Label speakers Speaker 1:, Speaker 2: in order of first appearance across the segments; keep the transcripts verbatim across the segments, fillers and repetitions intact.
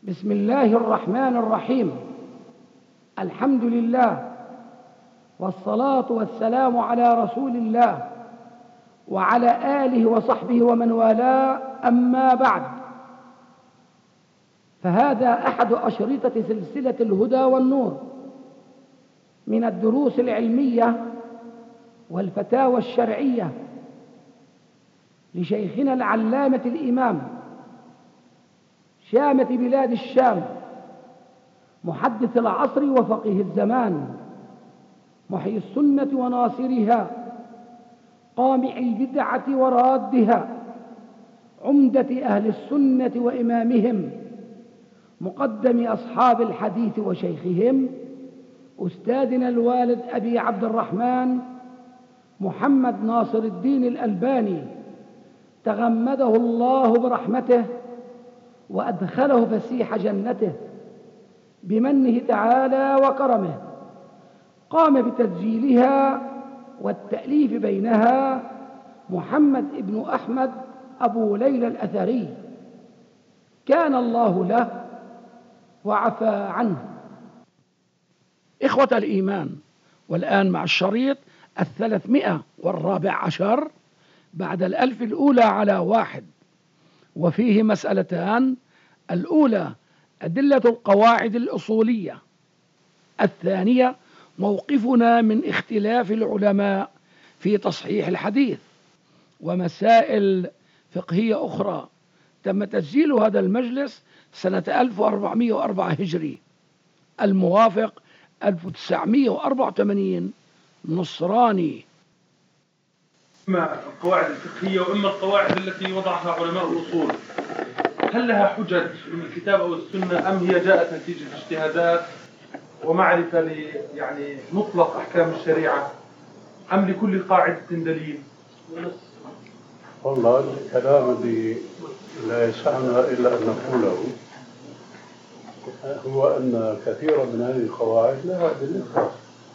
Speaker 1: بسم الله الرحمن الرحيم. الحمد لله والصلاة والسلام على رسول الله وعلى آله وصحبه ومن والاه، أما بعد، فهذا أحد أشرطة سلسلة الهدى والنور من الدروس العلمية والفتاوى الشرعية لشيخنا العلامة الإمام شامة بلاد الشام، محدث العصر وفقيه الزمان، محيي السنة وناصرها، قامع البدعة ورادها، عمدة أهل السنة وإمامهم، مقدم أصحاب الحديث وشيخهم، أستاذنا الوالد أبي عبد الرحمن محمد ناصر الدين الألباني، تغمده الله برحمته وأدخله فسيح جنته بمنه تعالى وكرمه. قام بتسجيلها والتأليف بينها محمد ابن أحمد أبو ليلى الأثري، كان الله له وعفى عنه. إخوة الإيمان، والآن مع الشريط الثلاثمائة والرابع عشر بعد الألف الأولى على واحد، وفيه مسألتان: الأولى أدلة القواعد الأصولية، الثانية موقفنا من اختلاف العلماء في تصحيح الحديث، ومسائل فقهية أخرى. تم تسجيل هذا المجلس سنة ألف وأربعمائة وأربعة هجري، الموافق ألف وتسعمائة وأربعة وثمانين نصراني.
Speaker 2: إما القواعد الفقهية وإما القواعد التي وضعها علماء الأصول، هل لها حجج من الكتاب أو السنة، أم هي جاءت نتيجة اجتهادات ومعرفة ل يعني مطلق أحكام الشريعة، أم لكل قاعدة دليل؟
Speaker 3: والله الكلام الذي لا يسعنا إلا أن نقوله هو أن كثيرا من هذه القواعد لها أدلتها،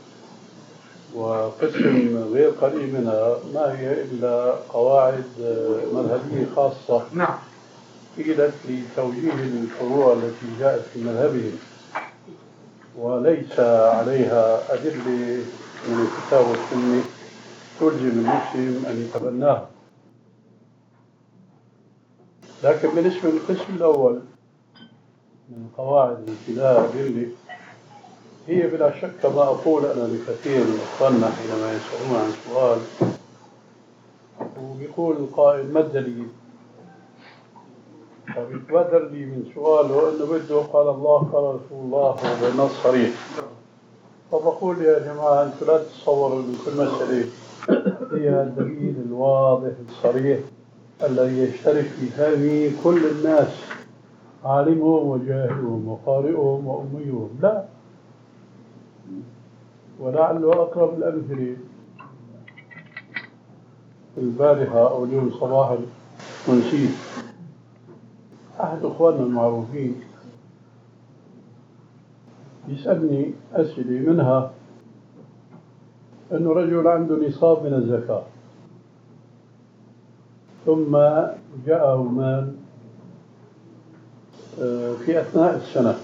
Speaker 3: وقسم غير قليل منها ما هي إلا قواعد مذهبية خاصة.
Speaker 2: نعم.
Speaker 3: قيلت لتوجيه الفروع التي جاءت في مذهبهم، وليس عليها أدلة من الكتاب والسنة تلزم المسلم أن يتبناها. لكن بالنسبة للقسم الأول من القواعد التي لها أدلة، هي بلا شك كما أقول أنا لكثير من أخواننا حينما يسألون عن سؤال ويقول القائل ما الدليل؟ فبيتبادر لي من سؤاله أنه بده قال الله قال رسول الله وبالنص صريح. فبقول يا جماعة أنتم لا تتصوروا أن كل مسألة هي الدليل الواضح الصريح الذي يشترك في فهمه كل الناس، عالمهم وجاهلهم وقارئهم وأميهم. لا، ولعله أقرب الأمثلة البارحة أو اليوم صباحا ونسيت، أحد أخواننا المعروفين يسألني أسئلة، منها أنه رجل عنده نصاب من الزكاة ثم جاءه مال في أثناء السنة،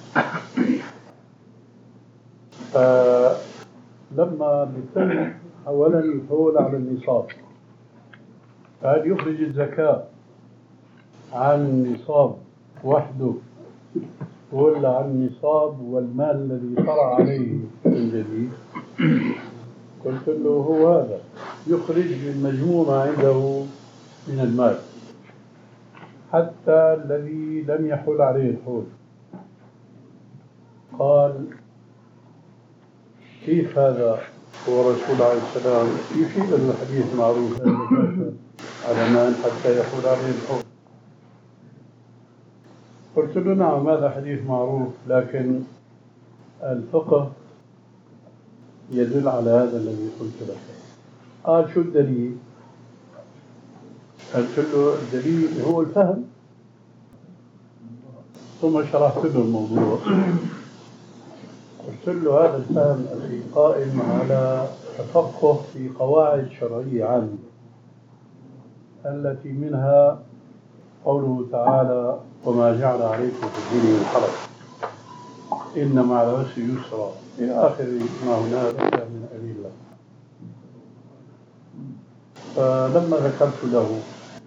Speaker 3: فلما بيتم أولا الحول على النصاب، فهل يخرج الزكاة عن النصاب وحده ولا عن النصاب والمال الذي طرأ عليه من جديد؟ قلت له هو هذا، يخرج من مجموع ما عنده من المال حتى الذي لم يحل عليه الحول. قال كيف هذا؟ هو رسول عليه السلام يشير إلى الحديث المعروف على مال حتى يحول عليه الحول. قلت له نعم هذا حديث معروف، لكن الفقه يدل على هذا الذي قلت لك. قال شو الدليل؟ قلت له الدليل هو الفهم، ثم شرحت له الموضوع. قلت له هذا الفهم الذي قائم على تفقه في قواعد شرعية عامة، التي منها قوله تعالى وما جعل عليكم في الدين من حرج إن مع العسر يسرا إلى آخر ما هنالك من أدلة. فلما ذكرت له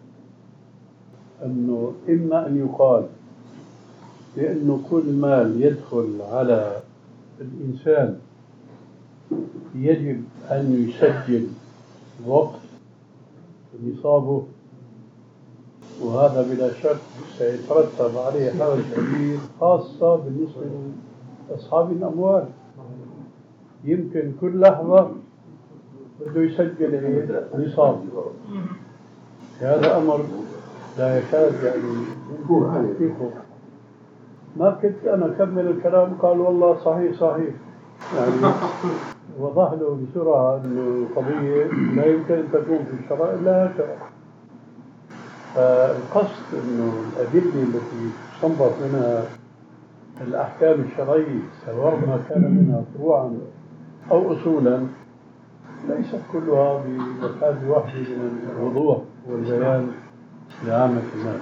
Speaker 3: أنه إما أن يقال بأنه كل مال يدخل على الإنسان يجب أن يسجل وقت نصابه، وهذا بلا شك سيترتب عليه حرج كبير خاصة بالنسبة لأصحاب الأموال. يمكن كل لحظة بده يسجل نصاب، هذا أمر لا يكاد يعني يمكن تحقيقه. ما كنت أنا أكمل الكلام قال والله صحيح صحيح، يعني وضح له بسرعة أن القضية لا يمكن أن تكون في الشرع إلا هكذا. فالقصد أنه الأدلة التي تستنبط منها الأحكام الشرعية سواء ما كان منها فروعا أو أصولا ليست كلها بمثابة واحدة من الوضوح والبيان لعامة الناس.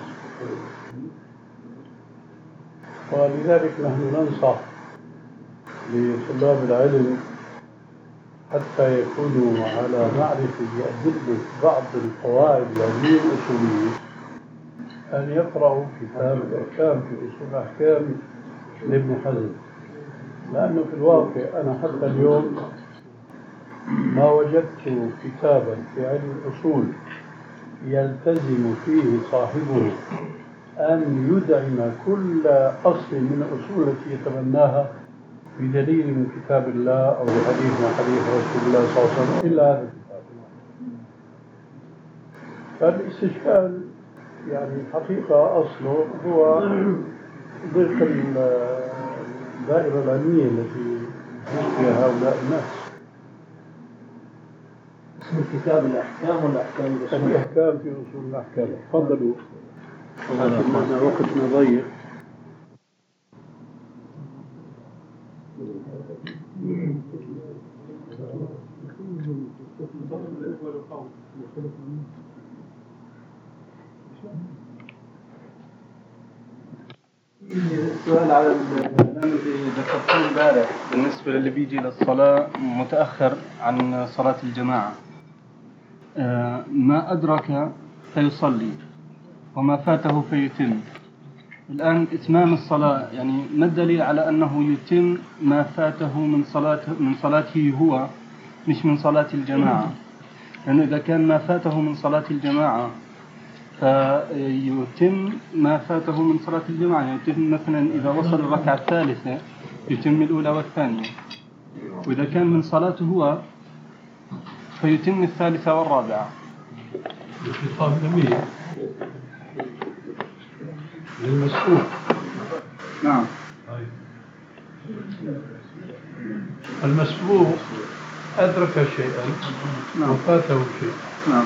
Speaker 3: ولذلك نحن ننصح لطلاب العلم حتى يكونوا على معرفة بأدلة بعض القواعد العلمية الأصولية أن يقرأوا كتاب الأحكام في أصول الأحكام لابن حزم، لأنه في الواقع أنا حتى اليوم ما وجدت كتابا في علم الأصول يلتزم فيه صاحبه أن يدعم كل أصل من الأصول التي يتبناها بدليل من كتاب الله أو بحديث من حديث رسول الله صلى الله عليه وسلم إلا هذا الكتاب. فالاستشكال يعني الحقيقة أصله هو ضيق الدائرة العلمية التي يعيش فيها هؤلاء الناس.
Speaker 4: اسم الكتاب الأحكام ولا أحكام الأصول؟
Speaker 3: الأحكام في أصول الأحكام. تفضلوا. لكن وقتنا ضيق.
Speaker 4: السؤال على الكلام اللي ذكرته امبارح بالنسبة للي بيجي للصلاة متأخر عن صلاة الجماعة، ما أدرك فيصلي وما فاته فيتم. الآن إتمام الصلاة يعني ما الدليل على أنه يتم ما فاته من صلاته من صلاته هو مش من صلاة الجماعة؟ لأنه إذا كان ما فاته من صلاة الجماعة فيتم ما فاته من صلاة الجماعة، يعني يتم مثلا إذا وصل الركعة الثالثة يتم الأولى والثانية، وإذا كان من صلاته هو فيتم الثالثة والرابعة.
Speaker 3: الخطاب جميل للمسؤول.
Speaker 4: نعم.
Speaker 3: المسبوق أدرك شيئا وفاته شيء.
Speaker 4: نعم.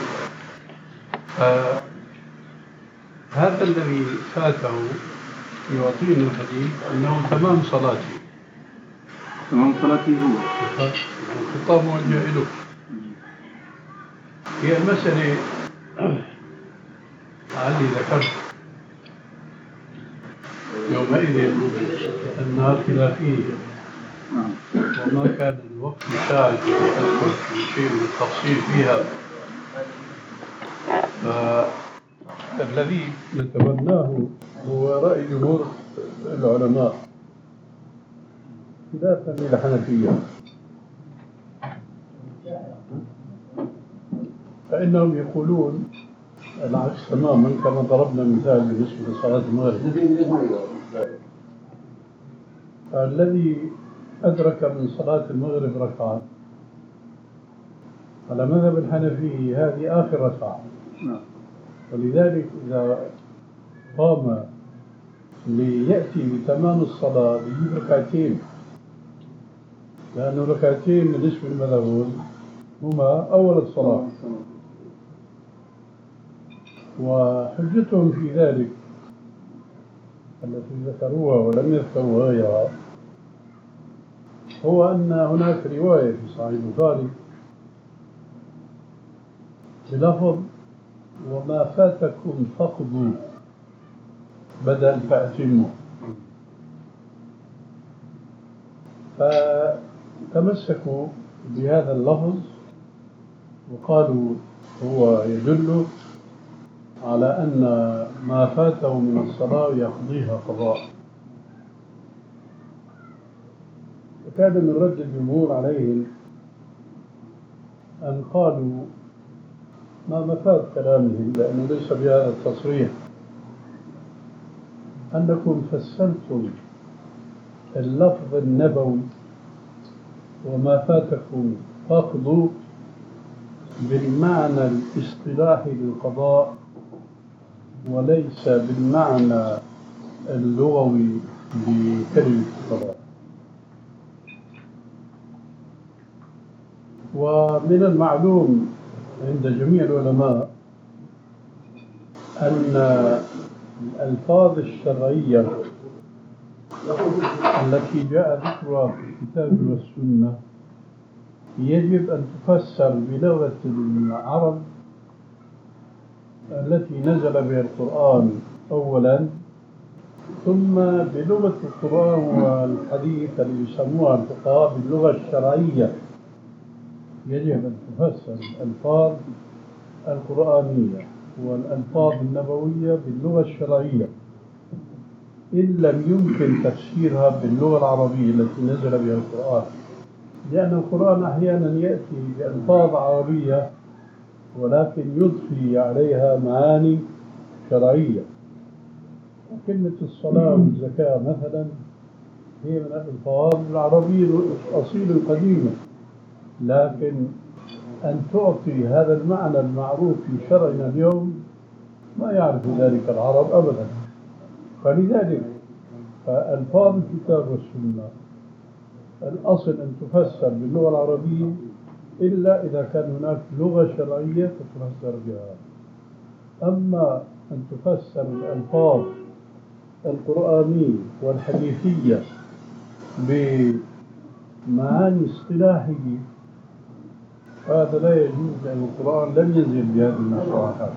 Speaker 3: آه هذا الذي فاته يعطينا الحديث أنه تمام صلاته.
Speaker 4: تمام صلاته هو.
Speaker 3: الخطاب موجه له. هي المسألة علي ذكرت يومئذ أنها خلافية، وما كان الوقت يساعد أدخل في شيء من التفصيل فيها. فالذي نتبناه هو رأي جمهور العلماء خلافا للحنفية، فإنهم يقولون العكس تماما كما ضربنا مثال بالنسبة لصلاة المغرب. الذي أدرك من صلاة المغرب ركعة على مذهب الحنفي هذه آخر ركعة، ولذلك إذا قام ليأتي بتمام الصلاة يجيب ركعتين، لأنه ركعتين بالنسبة للمذهبون هما أول الصلاة. وحجتهم في ذلك التي ذكروها ولم يذكروا غيرها هو أن هناك رواية في صحيح البخاري بلفظ وما فاتكم فقدوا بدل فأتموا. فتمسكوا بهذا اللفظ وقالوا هو يدل على أن ما فاته من الصلاة يقضيها قضاء. وكان من رد الجمهور عليهم أن قالوا ما مفاد كلامهم، لأنه ليس بهذا التصريح، أنكم فسرتم اللفظ النبوي وما فاتكم فاقضوا بالمعنى الاصطلاحي للقضاء وليس بالمعنى اللغوي لكلمة القضاء. ومن المعلوم عند جميع العلماء أن الألفاظ الشرعية التي جاء ذكرها في الكتاب والسنة يجب أن تفسر بلغة العرب التي نزل بها القرآن أولا، ثم بلغة القرآن والحديث اللي يسموها الفقهاء باللغة الشرعية. يجب أن تفسر الألفاظ القرآنية والألفاظ النبوية باللغة الشرعية، إن لم يمكن تفسيرها باللغة العربية التي نزل بها القرآن، لأن القرآن أحيانا يأتي بألفاظ عربية ولكن يضفي عليها معاني شرعية. كلمة الصلاة والزكاة مثلا هي من الألفاظ العربية الأصيلة القديمة، لكن أن تعطي هذا المعنى المعروف في شرعنا اليوم ما يعرف ذلك العرب أبدا. فلذلك فألفاظ الكتاب والسنة الأصل أن تفسر باللغة العربية إلا إذا كان هناك لغة شرعية تتفسر بها. أما أن تفسر الألفاظ القرآنية والحديثية بمعاني اصطلاحية هذا لا يجوز، لأن القرآن لم ينزل بهذه المصطلحات.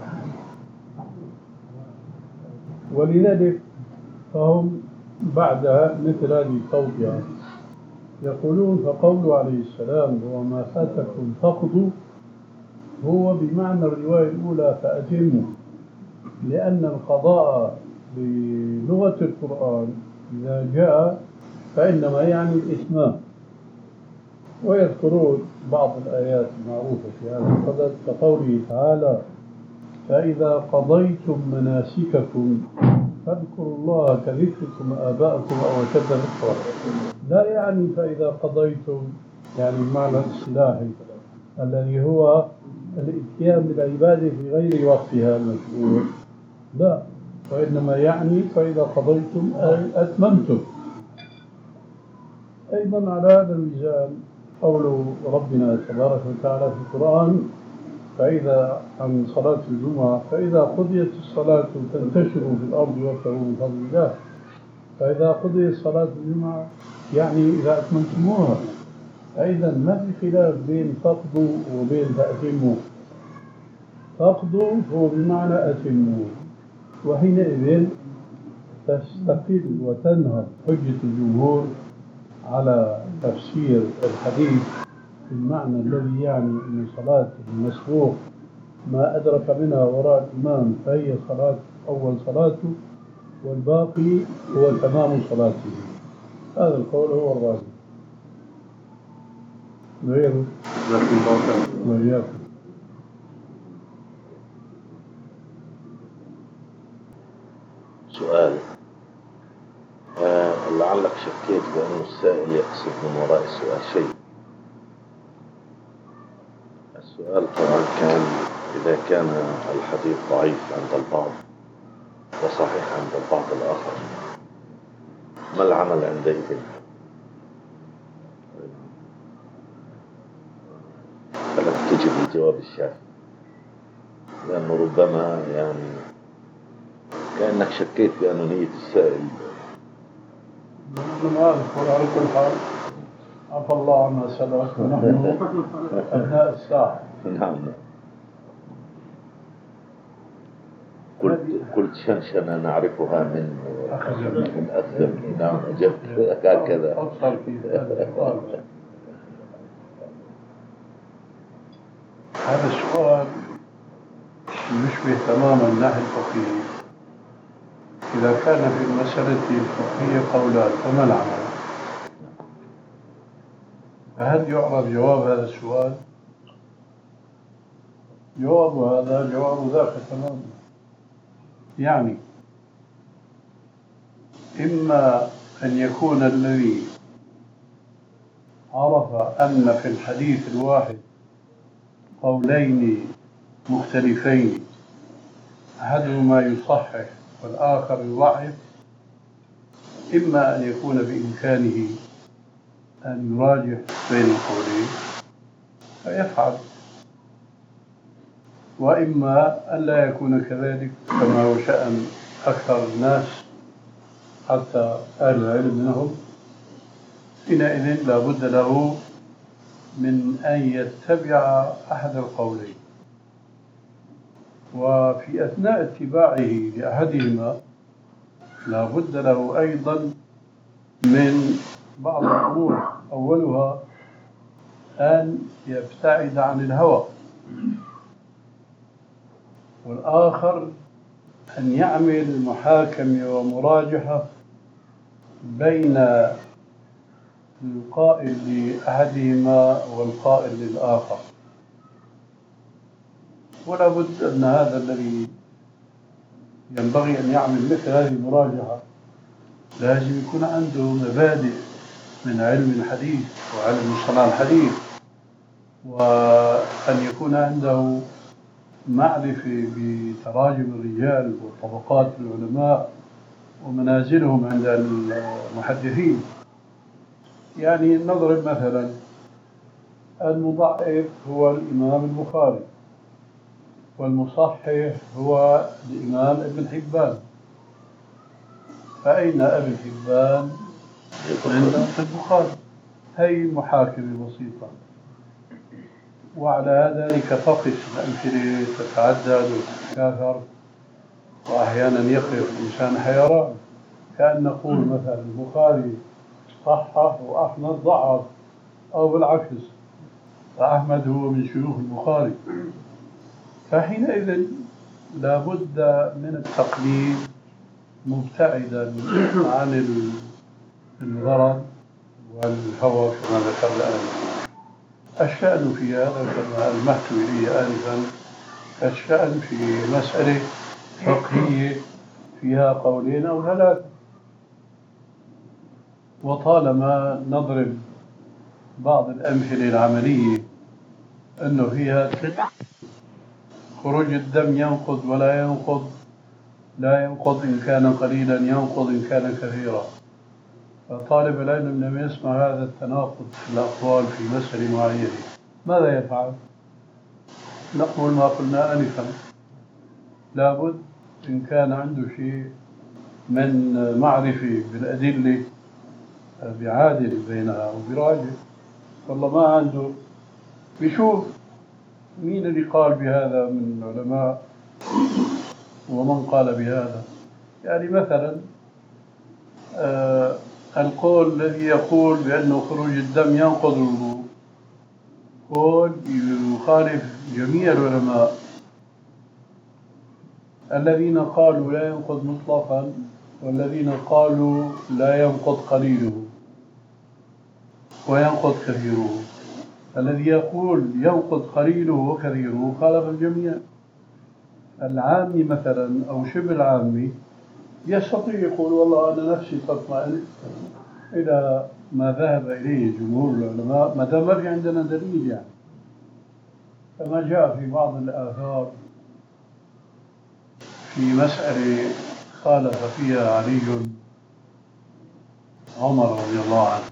Speaker 3: ولذلك فهم بعدها مثل هذه التوضيحات يقولون فقوله عليه السلام وما فاتكم فقدوا هو بمعنى الرواية الأولى فأتموا، لأن القضاء بلغة القرآن إذا جاء فإنما يعني الإتمام. ويذكرون بعض الآيات المعروفة في هذا الصدد كقوله تعالى فإذا قضيتم مناسككم فاذكروا الله كذكركم آباءكم أو أشد ذكرا. لا يعني فإذا قضيتم يعني المعنى الاصطلاحي الذي هو الإتيان بالعبادة في غير وقتها المشروع، لا، وإنما يعني فإذا قضيتم أي أتممتم. أيضا على هذا الميزان قول ربنا تبارك وتعالى في القرآن فإذا عن صلاة الجمعة فإذا قضيت الصلاة تنتشروا في الأرض وابتغوا من فضل الله. فإذا قضيت صلاة الجمعة يعني إذا أتممتموها. أيضا ما في خلاف بين فقدوا وبين فأتموا. فقدوا هو بمعنى أتموا، وحينئذ تستقل وتنهض حجة الجمهور على تفسير الحديث بالمعنى الذي يعني أن صلاة المسبوق ما أدرك منها وراء الإمام فهي صلاة أول صلاته والباقي هو تمام صلاته. هذا القول هو الراجح. غيره وإياكم.
Speaker 5: سؤال آه لعلك شكيت بأن السائل يقصد من وراء السؤال شيء. السؤال طبعا كان إذا كان الحديث ضعيف عند البعض وصحيح عند البعض الآخر ما العمل عندئذ؟ فلك تجب الجواب الشافي، لأنه ربما يعني كأنك شكيت بأنونية السائل.
Speaker 3: نحن ما نقول على كل حال عفى الله عما سلف ونحن أبناء الساعة.
Speaker 5: نعم. قلت قلت شنشنة نعرفها من من أثم. نعم أجبت هكذا.
Speaker 3: أفصل في هذا السؤال. هذا السؤال يشبه تماما الناحية الفقهية. إذا كان في المسألة الفقهية قولان فما العمل؟ فهل يعرف جواب هذا السؤال؟ جواب هذا جواب ذاك تماما. يعني إما أن يكون الذي عرف أن في الحديث الواحد قولين مختلفين أحدهما يصحح والآخر يضعف، إما أن يكون بإمكانه أن يراجع بين القولين فيفعل، وإما أن لا يكون كذلك كما هو شأن أكثر الناس حتى أهل العلم منهم. حينئذ لا بد له من أن يتبع أحد القولين، وفي أثناء اتباعه لأحدهما لا بد له أيضا من بعض الأمور. أولها أن يبتعد عن الهوى، والآخر أن يعمل محاكمة ومراجحة بين القائل لأحدهما والقائل للآخر. ولا بد أن هذا الذي ينبغي أن يعمل مثل هذه المراجعة لازم يكون عنده مبادئ من علم الحديث وعلم مصطلح الحديث، وأن يكون عنده معرفة بتراجم الرجال وطبقات العلماء ومنازلهم عند المحدثين. يعني نضرب مثلا المضعف هو الإمام البخاري والمصحح هو الإمام ابن حبان، فأين ابن حبان؟ عند البخاري. هي محاكمة بسيطة، وعلى ذلك تقس الأمثلة تتعدد وتتكاثر، وأحيانا يقف الإنسان حيران، كأن نقول مثلا البخاري صحح وأحمد ضعف، أو بالعكس فأحمد هو من شيوخ البخاري. فحينئذ لا بد من التقليد مبتعدا عن الغرض والهوى كما ذكرنا آنفا. الشأن في هذا كما ألمحت إليه آنفا الشأن في مسألة فقهية فيها قولين أو ثلاثة، وطالما نضرب بعض الأمثلة العملية أنه فيها خروج الدم ينقض ولا ينقض، لا ينقض إن كان قليلا، ينقض إن كان كثيرا. فطالب العلم لم يسمع هذا التناقض في الأقوال في مسألة معينة ماذا يفعل؟ نقول ما قلنا آنفا، لابد إن كان عنده شيء من معرفة بالأدلة بيعادل بينها وبيراجع. والله ما عنده بيشوف مين اللي قال بهذا من العلماء ومن قال بهذا. يعني مثلا آه القول الذي يقول بأنه خروج الدم ينقض الوضوء قول يخالف جميع العلماء الذين قالوا لا ينقض مطلقا والذين قالوا لا ينقض قليله وينقض كثيره. الذي يقول ينقض قليله وكثيره خالف الجميع. العامي مثلا أو شبه العامي يستطيع يقول والله أنا نفسي تطمئن إلى ما ذهب إليه جمهور العلماء ما دام ما في عندنا دليل. يعني كما جاء في بعض الآثار في مسألة خالف فيها علي عمر رضي الله عنه،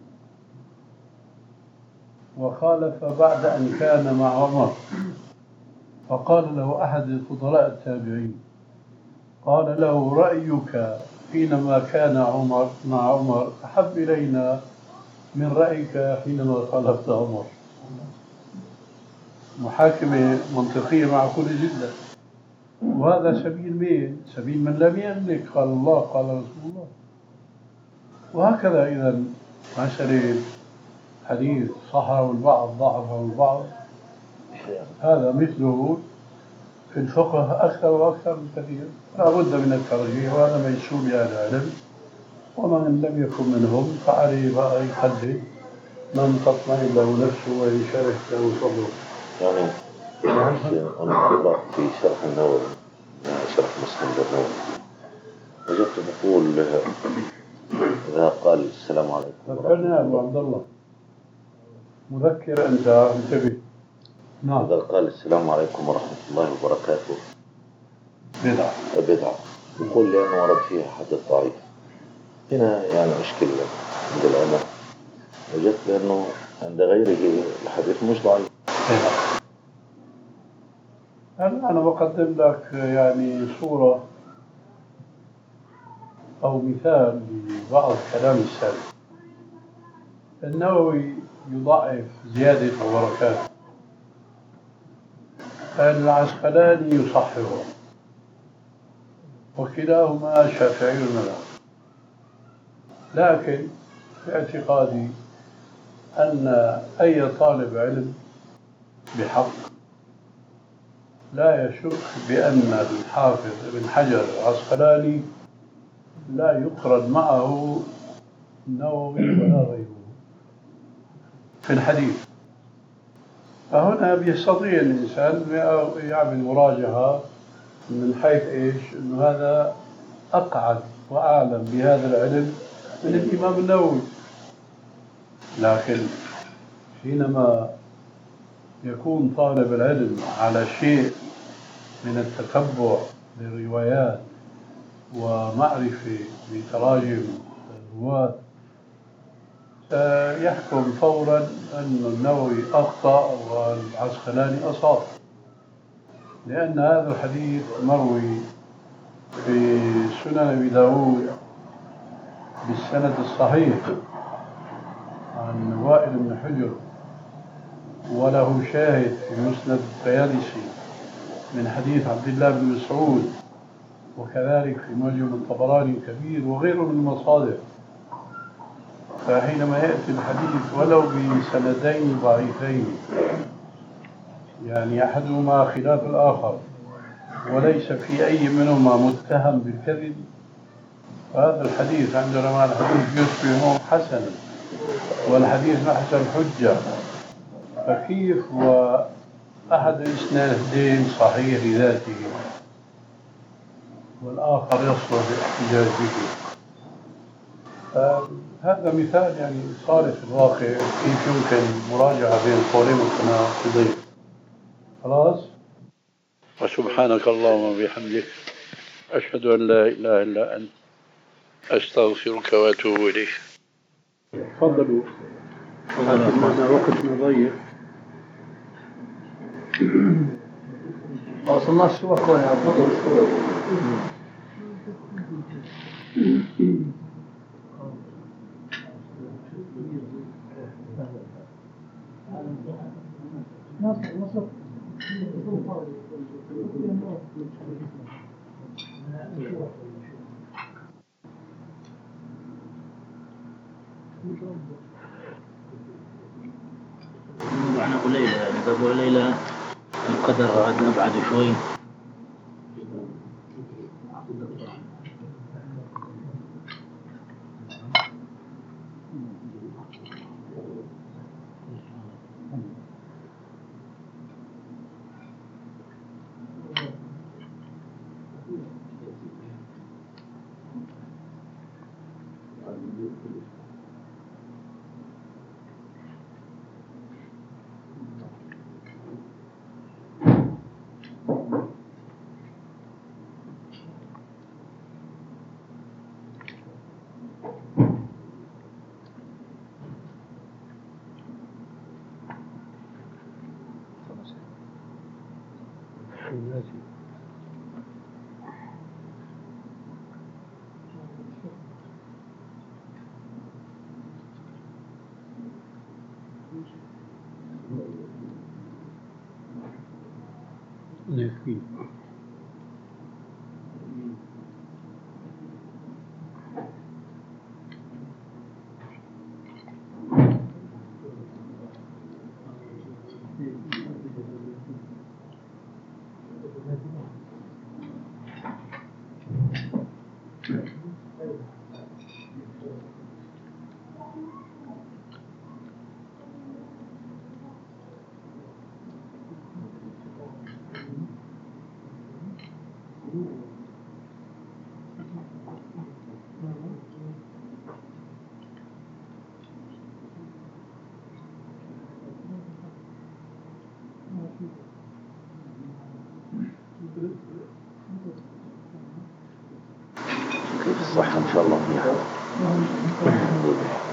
Speaker 3: وخالف بعد أن كان مع عمر، فقال له أحد فضلاء التابعين قال له رأيك حينما كان عمر مع عمر أحب إلينا من رأيك حينما خالفت عمر. محاكمة منطقية معقولة جدا. وهذا سبيل مين؟ سبيل من لم يملك، قال الله قال رسول الله. وهكذا إذا مسألة حديث صححه البعض ضعفه البعض، هذا مثله في الفقه أكثر وأكثر بكثير، لا بد من الترجيح، وهذا ميسور لأهل العلم، ومن لم يكن منهم فعليه بقى يقلد من تطمئن له نفسه وينشرح له صدره.
Speaker 5: يعني أنا قرأت في شرح النووي، شرح مسلم النووي، وجدت بقول إذا قال السلام عليكم.
Speaker 3: ذكرني يا أبو عبد الله، مذكر أنت، انتبه. نعم.
Speaker 5: إذا قال السلام عليكم ورحمة الله وبركاته
Speaker 3: بدعة
Speaker 5: بدعة، يقول لأنه ورد فيها حديث ضعيف. هنا يعني أشكل عند العلماء، وجدت بأنه عند غيره الحديث مش ضعيف.
Speaker 3: هلا أنا بقدم لك يعني صورة أو مثال لبعض كلام السلف. النووي يضعف زيادة وبركات، العسقلاني يصححه، وكلاهما شافعي المذهب. لكن في اعتقادي أن أي طالب علم بحق لا يشك بأن الحافظ ابن حجر العسقلاني لا يقرن معه النووي ولا غيره في الحديث. فهنا بيستطيع الإنسان يعمل مراجعة من حيث إيش؟ إنه هذا أقعد وأعلم بهذا العلم من الإمام النووي. لكن حينما يكون طالب العلم على شيء من التتبع للروايات ومعرفة بتراجم الرواة، سيحكم فورا أن النووي أخطأ والعسقلاني أصاب، لأن هذا الحديث مروي في سنن أبي داود بالسند الصحيح عن وائل بن حجر، وله شاهد في مسند الطيالسي من حديث عبد الله بن مسعود، وكذلك في معجم الطبراني الكبير وغيره من المصادر. فحينما يأتي الحديث ولو بسندين ضعيفين، يعني أحدهما خلاف الآخر وليس في أي منهما متهم بالكذب، هذا الحديث عند علماء الحديث يصبح حسنا، والحديث محسن حجة. فكيف وأحد الإسنادين صحيح لذاته والآخر يصلح الاحتجاج به؟ هذا مثال يعني صار في الواقع كيف يمكن مراجعة بين القولين المتناقضين. خلاص. وسبحانك اللهم وبحمدك، أشهد أن لا إله إلا أنت، أستغفرك وأتوب إليك. تفضلوا. هذا وقتنا ضيق.
Speaker 1: وصلنا السوق يا أبو.
Speaker 6: معنا قليلة، نقول قليلة القدر عاد نبعد شوي.
Speaker 3: يكفي.
Speaker 5: كيف الصحة إن شاء الله منيحة.